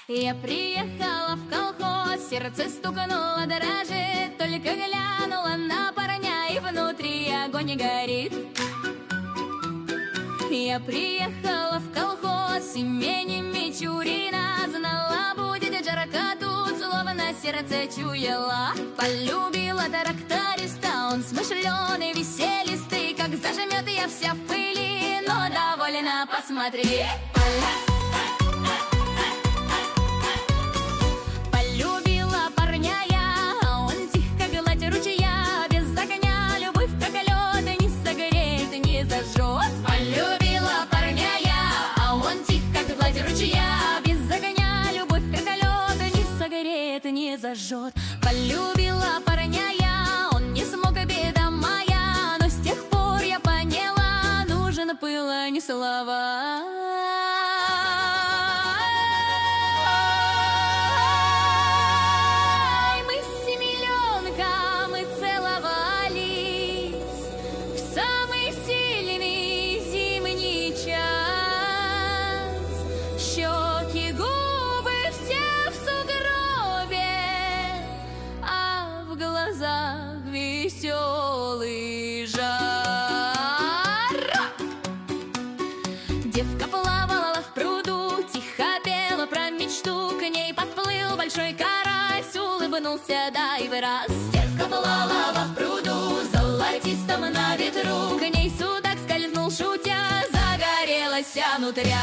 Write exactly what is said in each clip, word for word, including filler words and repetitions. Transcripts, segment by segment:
Я приехала в колхоз, сердце стукнуло, дрожит. Только глянула на парня, и внутри огонь горит. Я приехала в колхоз именем Мичурина. Знала, будет жарко тут, словно сердце чуяла. Полюбила тракториста, он смышленый, веселистый. Как зажмет, я вся в пыли, но довольна, посмотри. Полюбила парня я, а он тих, как гладь ручья. Без огня любовь, как лед, не согреет, не зажжет. Полюбила парня я, а он тих, как гладь ручья. Без огня любовь, как лед, не согреет, не зажжет. Полюбила парня я, он не смог, беда моя. Но с тех пор я поняла, нужен пыл, а не слова. Веселый жар. Девка плавала в пруду, тихо пела про мечту. К ней подплыл большой карась, улыбнулся, да и враз. Девка плавала в пруду, золотистом на ветру. К ней судак скользнул, шутя, загорелась внутря.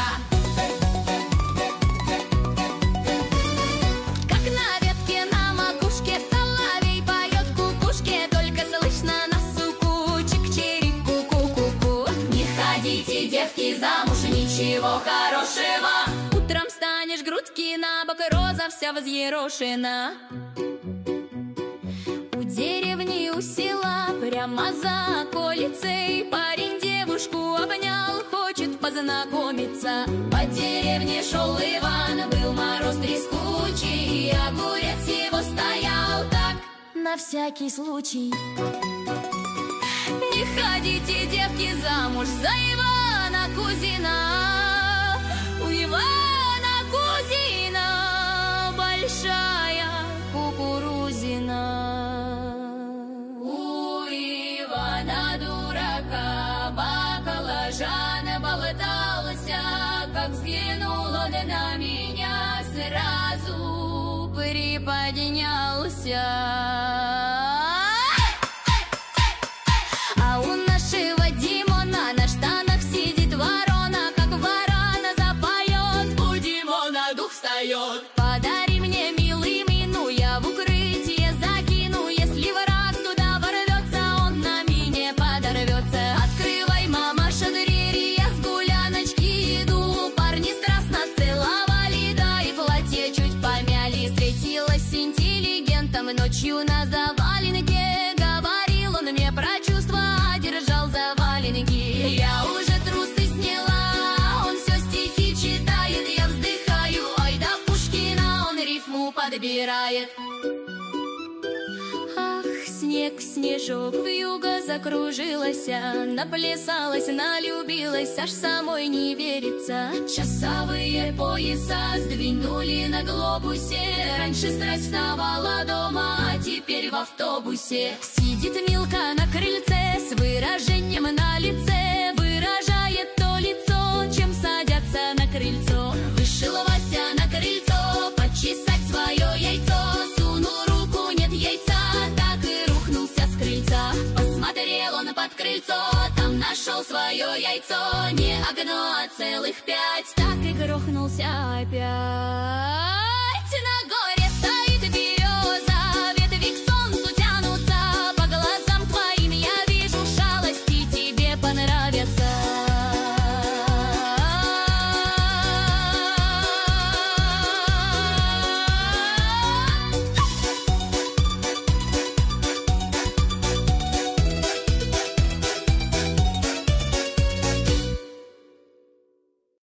Девки, замуж ничего хорошего. Утром встанешь, грудки на бок, роза вся взъерошена. У деревни, у села, прямо за околицей, парень девушку обнял, хочет познакомиться. По деревне шел Иван, был мороз трескучий, огурец его стоял так, на всякий случай. Не ходите, девки, замуж за Ивана Кузина. У Ивана Кузина большая кукурузина. У Ивана дурака баклажан болтался. Как взглянул он на меня, сразу приподнялся. Подари мне, милый, мину, я в укрытие закину. Если враг туда ворвется, он на мине подорвется. Открывай, мамаша, двери, я с гуляночки иду. Парни страстно целовали, да и платье чуть помяли. Встретилась с интеллигентом ночью на заваленке. Говорил он мне про чувства, держал за валенки. Я уже трусы сняла, он все стихи читает. Я вздыхаю, ой, да Пушкина он рифму подбирает. Ах, снег, снежок, вьюга закружилась, наплясалась, налюбилась, аж самой не верится. Часовые пояса сдвинули на глобусе. Раньше страсть вставала дома, а теперь в автобусе. Сидит Милка на крыльце с выражением на лице. Выражает то лицо, чем садятся на крыльцо. Вышел Вася на крыльцо почесать свое яйцо. Сунул руку, нет яйца, так и рухнулся с крыльца. Посмотрел он под крыльцо, там нашел свое яйцо. Не одно, а целых пять, так и грохнулся опять.